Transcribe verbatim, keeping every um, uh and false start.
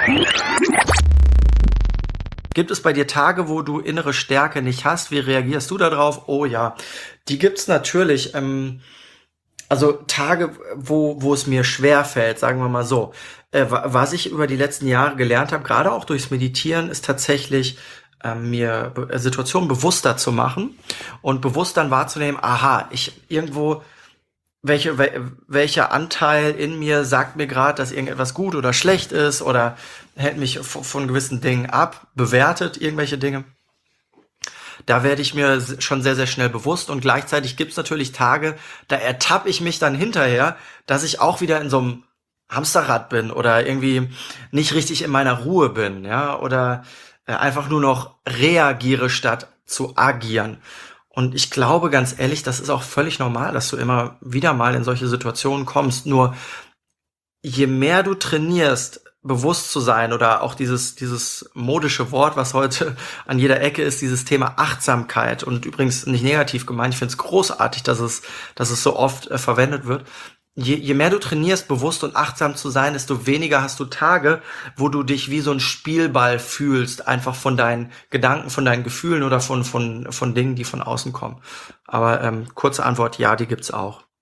Gibt es bei dir Tage, wo du innere Stärke nicht hast? Wie reagierst du darauf? Oh ja, die gibt's natürlich. Ähm, also Tage, wo wo es mir schwer fällt, sagen wir mal so. Äh, wa- was ich über die letzten Jahre gelernt habe, gerade auch durchs Meditieren, ist tatsächlich ähm, mir Be- äh, Situationen bewusster zu machen und bewusst dann wahrzunehmen, aha, ich irgendwo welche, wel, welcher Anteil in mir sagt mir gerade, dass irgendetwas gut oder schlecht ist oder hält mich v- von gewissen Dingen ab, bewertet irgendwelche Dinge. Da werde ich mir s- schon sehr, sehr schnell bewusst und gleichzeitig gibt's natürlich Tage, da ertappe ich mich dann hinterher, dass ich auch wieder in so einem Hamsterrad bin oder irgendwie nicht richtig in meiner Ruhe bin, ja, oder äh, einfach nur noch reagiere statt zu agieren. Und ich glaube ganz ehrlich, das ist auch völlig normal, dass du immer wieder mal in solche Situationen kommst. Nur je mehr du trainierst, bewusst zu sein oder auch dieses, dieses modische Wort, was heute an jeder Ecke ist, dieses Thema Achtsamkeit und übrigens nicht negativ gemeint, ich finde es großartig, dass es, dass es so oft äh, verwendet wird. Je, je mehr du trainierst, bewusst und achtsam zu sein, desto weniger hast du Tage, wo du dich wie so ein Spielball fühlst, einfach von deinen Gedanken, von deinen Gefühlen oder von, von, von Dingen, die von außen kommen. Aber ähm, kurze Antwort, ja, die gibt's auch.